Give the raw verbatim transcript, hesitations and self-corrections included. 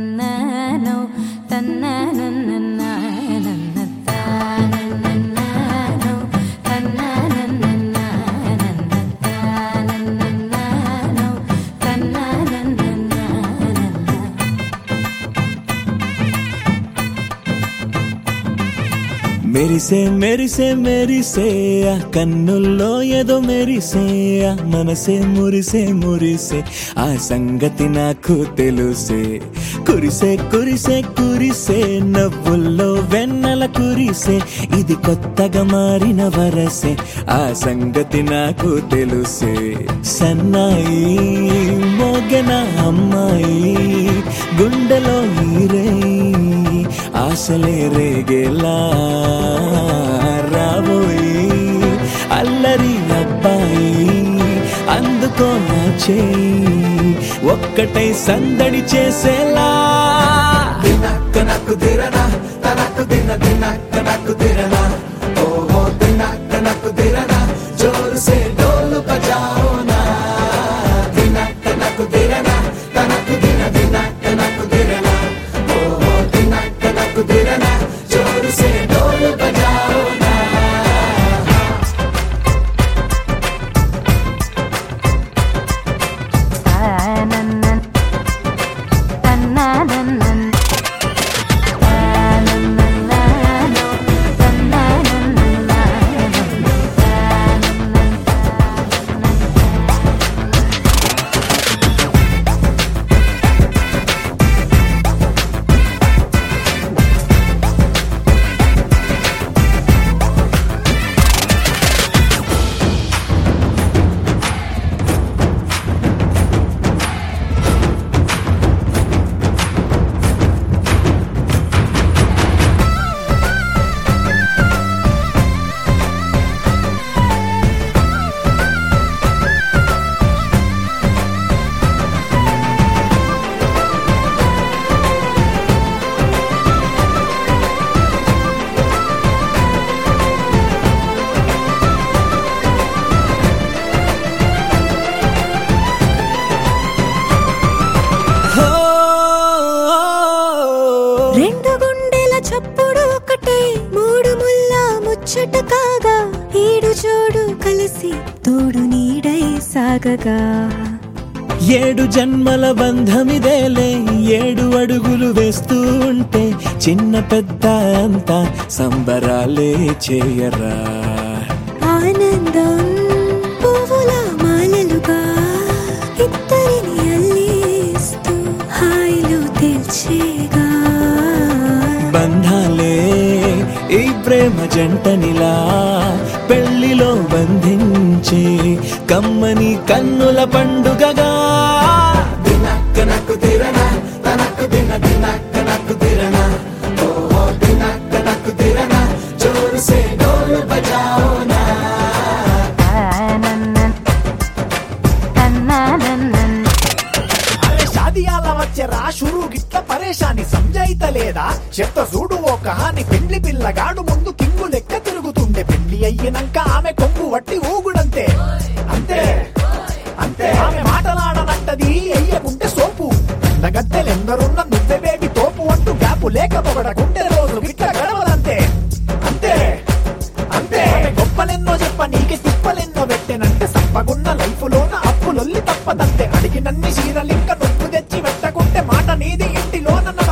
తన్ననో తన్ననన్ననన్న తానన్ననో తన్ననన్ననన్న తానన్ననో తన్ననన్ననన్న మెరిసే మెరిసే మెరిసే ఆ కన్నుల్లో ఏదో మెరిసే ఆ మనసే మురిసే మురిసే ఆ సంగతి నాకు తెలుసే కురిసే కురిసే కురిసే నవ్వుల్లో వెన్నెల కురిసే ఇది కొత్తగా మారిన వరసే ఆ సంగతి నాకు తెలుసే సన్నాయి మోగన అమ్మాయి గుండెలో ఈరే ఆశలే రేగేలా రాబోయి అల్లరి అబ్బాయి అందుకో నా చేయి ఒక్కటై సందడి చేసేలా దినక్క నాకు దిరనా తనకు దిన దినక్క నాకు దిరనా ఓహో దినక్క నాకు దిరనా జోరు సే డోలు బజాओ నా దినక్క నాకు దిరనా తనకు దిన దినక్క నాకు దిరనా ఓహో దినక్క నాకు దిరనా జోరు సే డోలు బజాओ నా తానన్నన్ తన్ననన్నన్ తానన్ననో తన్ననన్ననన్న రెండు గుండెల చప్పుడు ఒకటే మూడు ముల్ల ముచ్చట కాగా ఏడు జోడు కలిసి తోడు నీడై సాగగా ఏడు జన్మల బంధమిదేలే ఏడు అడుగులు వేస్తూ ఉంటే చిన్న పెద్ద అంతా సంబరాలే చేయరా ఆనందం పువ్వుల మాలలుగా ఇద్దరిని అల్లేస్తూ హాయిలో తేల్చేగా బంధాలే ఈ ప్రేమ జంటనిలా పెళ్లిలో బంధించి కమ్మని కన్నుల పండుగగా దినక్క నాకు దిరనా తనకు దిన దినక్క నాకు దిరనా ఓహో దినక్క నాకు దిరనా జోరు సే డోలు బజాओ నా తానన్నన్ తన్ననన్నన్ అరే షాదియాల వచ్చెరా షురూ గిట్ల పరేషాని సంజాయితలేదా చెత్త చూడు ఓ కహాని పెండ్లి పిల్లగాడు ముందు కింగు లెక్క తిరుగుతుండే పెళ్లి అయ్యినంక ఆమె కొంగు వట్టి ఊగుడంతే అంతే అంతే ఆమె మాటలాడనంటది అయ్యకుంటే సోపు నగద్దెలెందరున్న నువ్వే బేబీ తోపు అంటూ గ్యాపు లేక పొగడకుంటే రోజు గిట్ల గడవదంతే అంతే అంతే ఆమె గొప్పలెన్నో చెప్ప నీకే తిప్పలెన్నో పెట్టెనంటే సప్పగున్న లైఫ్ లోన అప్పులొల్లి తప్పదంతే అడిగినన్ని చీరలింక నువ్వు తెచ్చి పెట్టకుంటే మాట నీది ఇంటిలోన